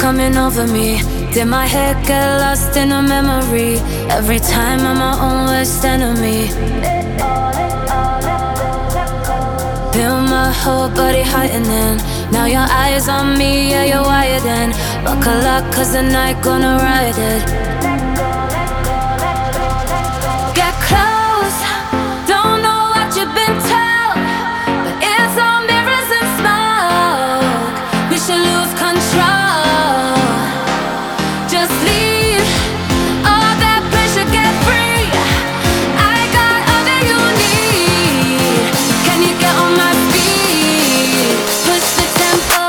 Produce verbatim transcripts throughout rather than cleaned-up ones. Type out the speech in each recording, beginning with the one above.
coming over me? Did my head get lost in a memory? Every time I'm my own worst enemy. Feel my whole body heightening. Now your eyes on me, yeah, you're wired in. Buckle up, cause the night gonna ride it. Get close, don't know what you've been told, but it's all mirrors and smoke. We should lose control. Just leave all that pressure, get free. I got all that you need. Can you get on my speed? Push the tempo.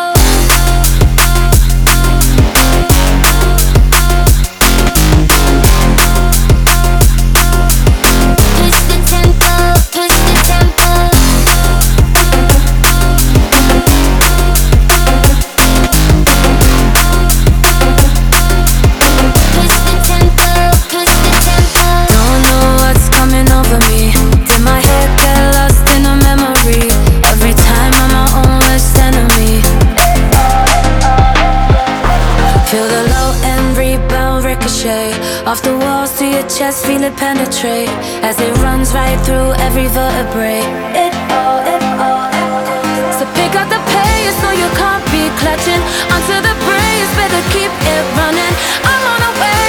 Push the tempo, push the tempo. Push the tempo, push the tempo. Don't know what's coming over me. Did my head get lost in a memory? Every time I'm my own worst enemy. Feel the low end rebound ricochet off the walls to your chest, feel it penetrate as it runs right through every vertebrae. It all, it all echoes. So pick up the pace so you can't be clutching onto the breeze. Better keep it running. I'm on a way.